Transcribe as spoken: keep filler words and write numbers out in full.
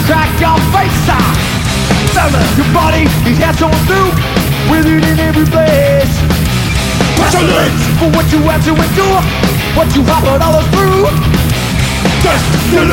crack your face off. Your body is has on through, with it in every place. Passionate for what you have to endure, what you have put others through. Just